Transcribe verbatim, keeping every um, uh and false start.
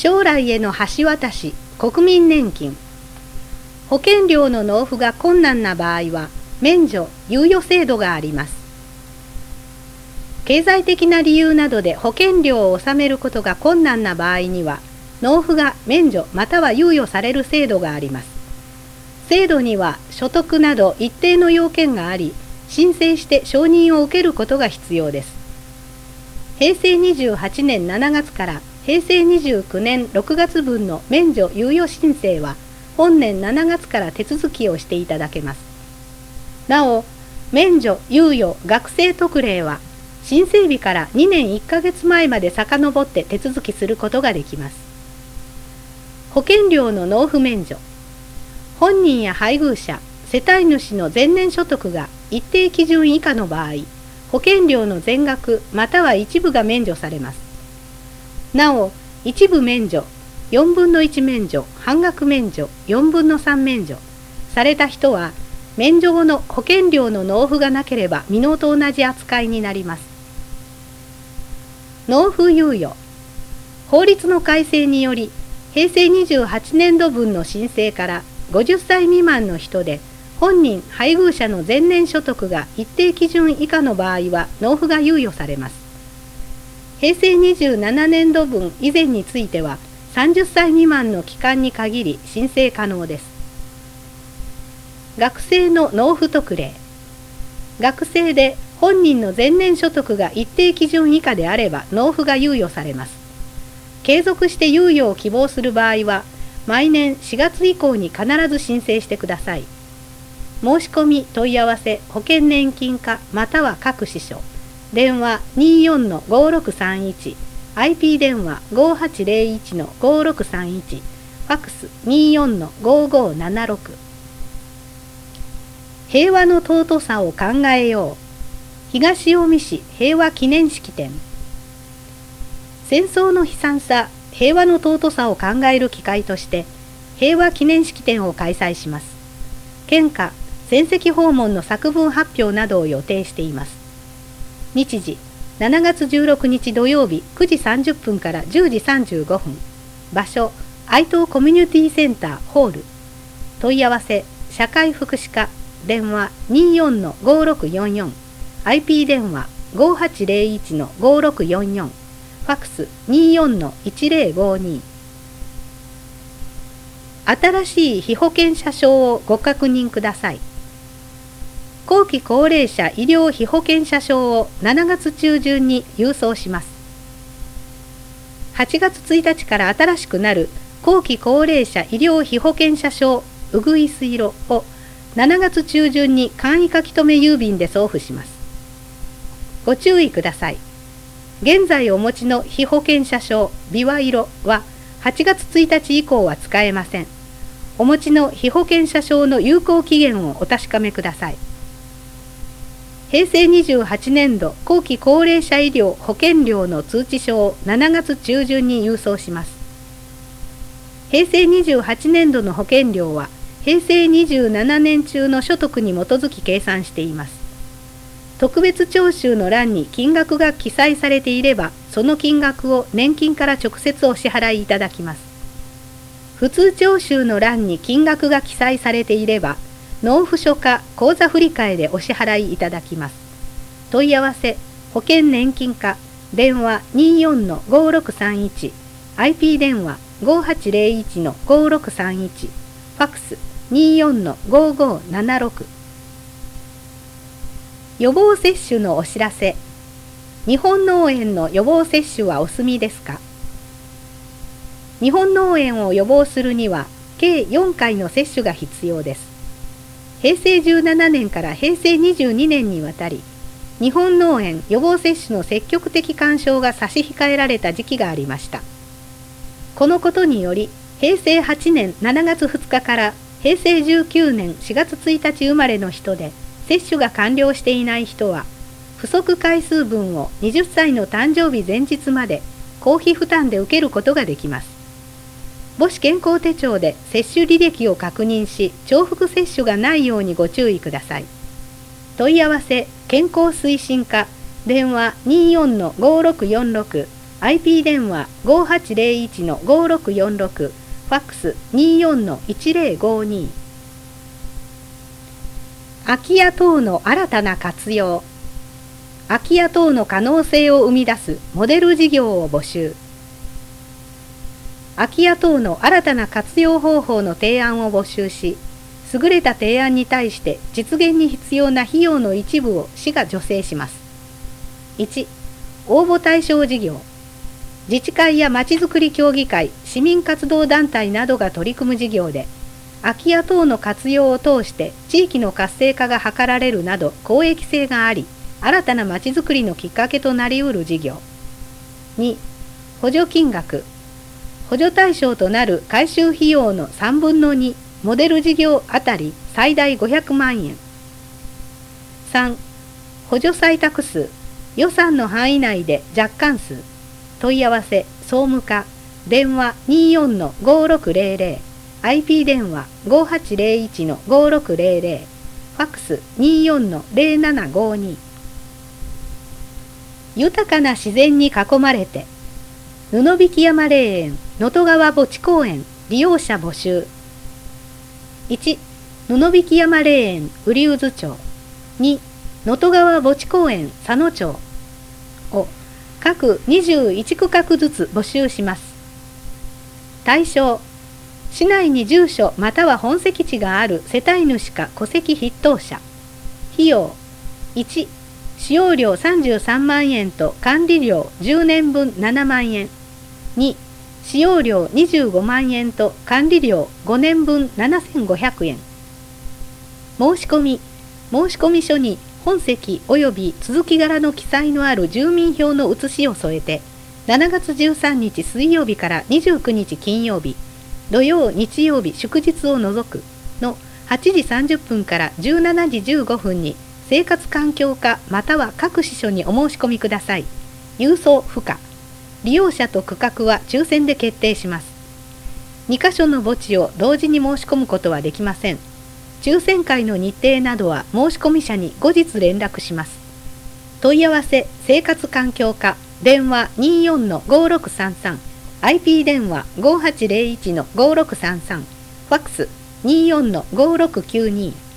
将来への橋渡し、国民年金。保険料の納付が困難な場合は、免除・猶予制度があります。経済的な理由などで保険料を納めることが困難な場合には、納付が免除または猶予される制度があります。制度には所得など一定の要件があり、申請して承認を受けることが必要です。へいせいにじゅうはちねんしちがつからへいせいにじゅうきゅうねんろくがつ分の免除猶予申請は本年しちがつから手続きをしていただけます。なお、免除猶予学生特例は申請日からにねんいっかげつまえまで遡って手続きすることができます。保険料の納付免除。本人や配偶者、世帯主の前年所得が一定基準以下の場合、保険料の全額または一部が免除されます。なお、一部免除、よんぶんのいち免除、半額免除、よんぶんのさん免除された人は、免除後の保険料の納付がなければ未納と同じ扱いになります。納付猶予。法律の改正により、へいせいにじゅうはちねんど分の申請からごじゅっさい未満の人で、本人・配偶者の前年所得が一定基準以下の場合は納付が猶予されます。へいせいにじゅうななねんど分以前については、さんじゅっさい未満の期間に限り申請可能です。学生の納付特例。学生で本人の前年所得が一定基準以下であれば納付が猶予されます。継続して猶予を希望する場合は、毎年しがつ以降に必ず申請してください。申し込み問い合わせ保険年金課または各支所、電話 にーよんのごろくさんいち、アイピー 電話 ごはちぜろいちのごろくさんいち、ファックス にーよんのごごななろく。平和の尊さを考えよう。東近江市平和記念式典。戦争の悲惨さ、平和の尊さを考える機会として平和記念式典を開催します。献花、戦跡訪問の作文発表などを予定しています。日時、しちがつじゅうろくにち土曜日くじさんじゅっぷんからじゅうじさんじゅうごふん。場所、愛東コミュニティセンターホール。問い合わせ、社会福祉課、電話 にーよんのごろくよんよん、アイピー 電話 ごはちぜろいちのごろくよんよん、ファックス にーよんのいちぜろごに。新しい被保険者証をご確認ください。後期高齢者医療被保険者証をしちがつちゅうじゅんに郵送します。はちがつついたちから新しくなる後期高齢者医療被保険者証うぐいす色をしちがつちゅうじゅんに簡易書留郵便で送付します。ご注意ください。現在お持ちの被保険者証びわ色ははちがつついたち以降は使えません。お持ちの被保険者証の有効期限をお確かめください。へいせいにじゅうはちねんど後期高齢者医療保険料の通知書をしちがつちゅうじゅんに郵送します。へいせいにじゅうはちねんどの保険料はへいせいにじゅうななねん中の所得に基づき計算しています。特別徴収の欄に金額が記載されていれば、その金額を年金から直接お支払いいただきます。普通徴収の欄に金額が記載されていれば、納付書か口座振替でお支払いいただきます。問い合わせ、保険年金課、電話 にーよんのごろくさんいち、アイピー 電話 ごはちぜろいちのごろくさんいち、ファックス にーよんのごごななろく。予防接種のお知らせ。日本脳炎の予防接種はお済みですか？日本脳炎を予防するには計よんかいの接種が必要です。へいせいじゅうななねんからへいせいにじゅうにねんにわたり、日本脳炎予防接種の積極的勧奨が差し控えられた時期がありました。このことにより、へいせいはちねんしちがつふつかからへいせいじゅうきゅうねんしがつついたち生まれの人で、接種が完了していない人は、不足回数分をはたちの誕生日前日まで公費負担で受けることができます。母子健康手帳で接種履歴を確認し、重複接種がないようにご注意ください。問い合わせ、健康推進課、電話 にーよんのごろくよんろく、 アイピー 電話 ごはちゼロいちのごろくよんろく、ファックス にじゅうよんのいちゼロごに。空き家等の新たな活用。空き家等の可能性を生み出すモデル事業を募集。空き家等の新たな活用方法の提案を募集し、優れた提案に対して実現に必要な費用の一部を市が助成します。いち、応募対象事業。自治会やまちづくり協議会、市民活動団体などが取り組む事業で、空き家等の活用を通して地域の活性化が図られるなど公益性があり、新たなまちづくりのきっかけとなりうる事業。に、補助金額。補助対象となる改修費用のさんぶんのに、モデル事業あたり最大ごひゃくまんえん。さん、補助採択数。予算の範囲内で若干数。問い合わせ、総務課、電話 にじゅうよんのごろくゼロゼロ、アイピー 電話 ごはちゼロいちのごろくゼロゼロ、ファックス にじゅうよんのゼロななごに。豊かな自然に囲まれて、布引山霊園、能登川墓地公園、利用者募集。いち、布引山霊園、瓜生町。に、能登川墓地公園、佐野町を各にじゅういちくかくずつ募集します。対象、市内に住所または本籍地がある世帯主か戸籍筆頭者。費用、いち、使用料さんじゅうさんまんえんと管理料じゅうねんぶんななまんえん。に、使用料にじゅうごまんえんと管理料ごねんぶんななせんごひゃくえん。申し込み、申込書に本籍及び続き柄の記載のある住民票の写しを添えて、しちがつじゅうさんにち水曜日からにじゅうくにち金曜日、土曜日曜日祝日を除くのはちじさんじゅっぷんからじゅうしちじじゅうごふんに生活環境課または各支所にお申し込みください。郵送不可。利用者と区画は抽選で決定します。にかしょの墓地を同時に申し込むことはできません。抽選会の日程などは申込者に後日連絡します。問い合わせ生活環境課電話 にじゅうよんのごろくさんさん、アイピー 電話 ごはちゼロいちのごろくさんさん、ファックス にじゅうよんのごろくきゅうに。